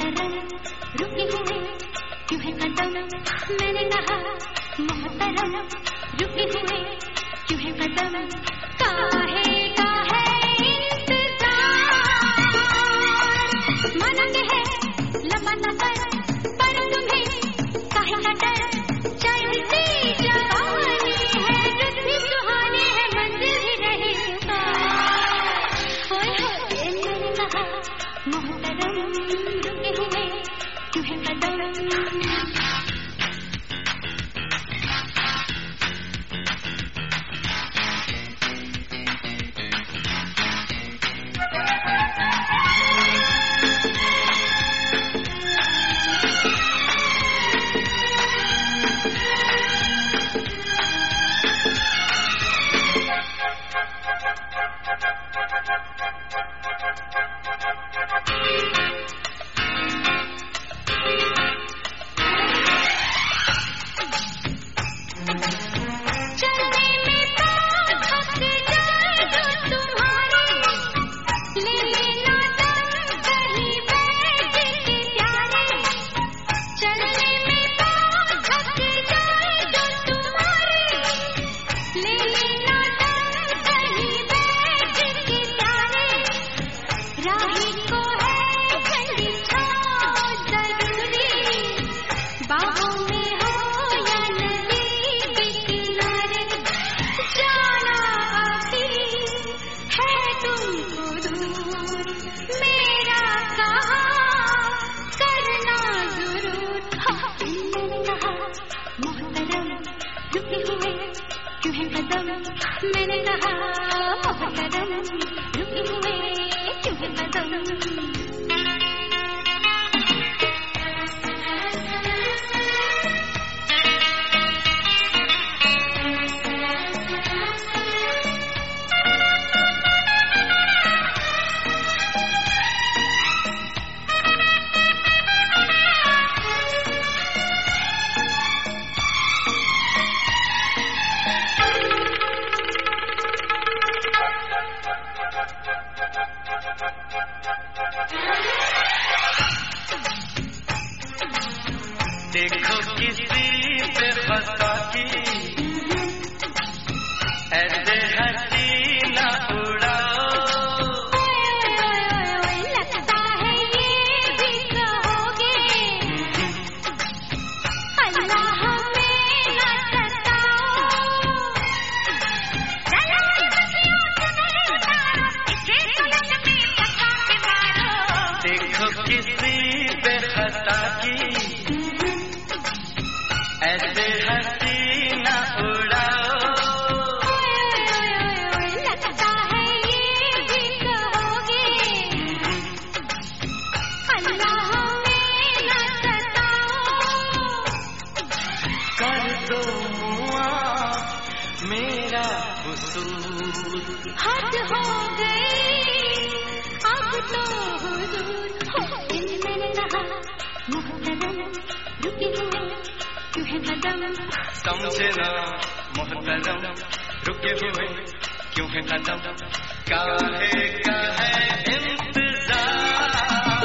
मोहतरम रुके हुए क्यों है कदम, मैंने कहा मोहतरम रुके हुए क्यों है कदम, काहे का है इंतजार, मानते हैं लगातार पर तुम्हें काहे का डर, चलती जवानी है रुत भी सुहानी है मंजिल भी रहेगा, होए होए मैंने कहा मोहतरम रुके हुए क्यों है कदम। मैंने कहा मोहतरम रुके हुए क्यों है कदम। देखो किसी पे खता की ऐसे हसीना उड़ाओ, लगता है ये भी कहोगे अल्लाह हमें न सताओ, देखो किसी पे खता की ऐसे हसीना उड़ाओ, लगता है ये भी कहोगे अल्लाह हमें न सताओ, कर दो मुआफ मेरा कसूर, हद हो गई अब तो हुजूर हो, मैंने कहा मोहतरम रुके हुए क्यों है कदम, समझे ना मोहतरम रुके हुए क्यों है कदम, काहे का है इंतजार,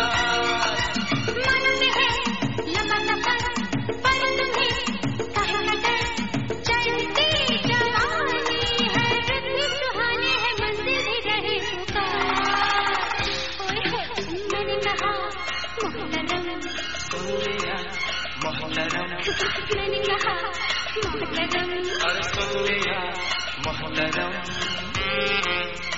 मानते हैं लगातार पर तुम्हें काहे का डर, चलती जवानी है रुत भी सुहानी है मंजिल भी रहेगा, ओए होए मैंने कहा मोहतरम सुन लिया मोहतरम, मैंने कहा मोहतरम और सुन लिया मोहतरम।